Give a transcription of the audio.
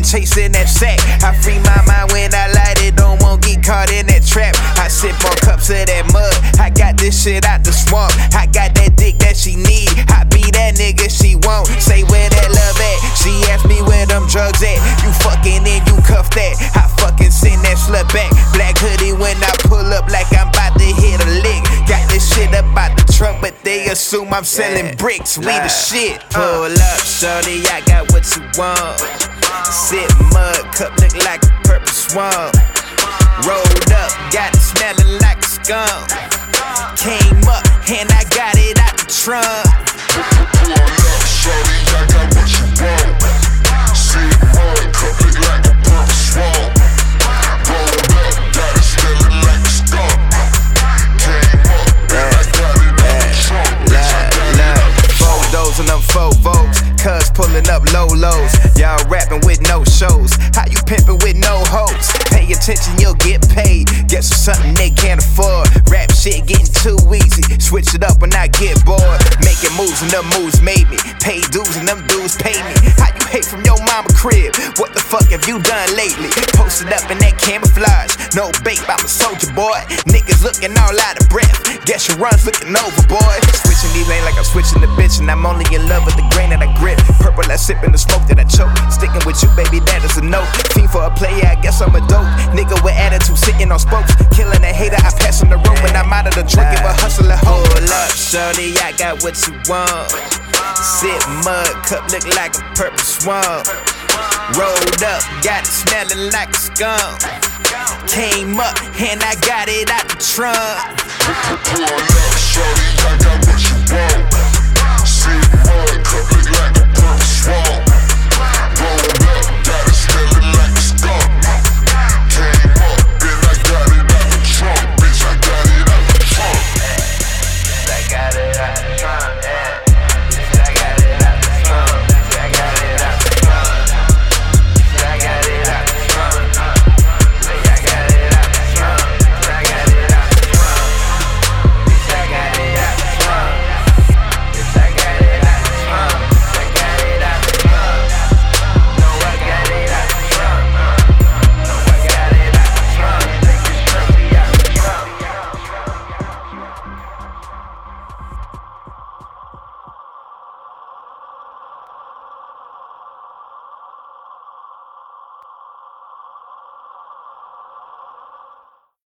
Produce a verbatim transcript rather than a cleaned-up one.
been chasing that sack. I free my mind when I light it, don't want get caught in that trap. I sip on cups of that mud, I got this shit out the swamp. I got that dick that she need, I be that nigga she want. Say where that love at, she asked me where them drugs at. You fucking in, you cuff that, I fucking send that slut back. Black hoodie when I pull up like I'm about to hit a lick. Got this shit up out the trunk, but they assume I'm selling bricks. We the shit. Pull up, shorty, I got what you want. Sip mud, cup look like a purple swamp. Rolled up, got it smelling like a skunk. Came up, and I got it out the trunk. Pull up, shorty, I got what you want. Sip mud, cup look like a purple swamp. Rolled up, got it smelling like a skunk. Came up, and I got it out the trunk. Photos and them faux votes, cuz pulling up low lows. Y'all rapping with no shows, how you pimping with no hoes? Pay attention, you'll get paid. Guess it's something they can't afford. Rap shit getting too easy, switch it up when I get bored. Making moves and them moves made me pay dues and them dues pay me. How you hate from your mama crib? What the fuck have you done lately? Posted up in that camouflage, no bait, I'm a soldier boy. Niggas looking all out of breath, guess your run's looking overboard. Switching these lanes like I'm switching the bitch, and I'm only in love with the grain that I grip. Purple, I sipping the smoke that I choke. Sticking with you, baby, that is a no. Fiend for a player, I guess I'm a dope. Nigga with attitude, sitting on spokes. Killing a hater, I pass on the road when I'm out of the drink. If a hustler, hold up, shorty, I got what you want. Sip mud, cup look like a purple swamp. Rolled up, got it smelling like a skunk. Came up, and I got it out the trunk. Pull up, shorty, I got what you want.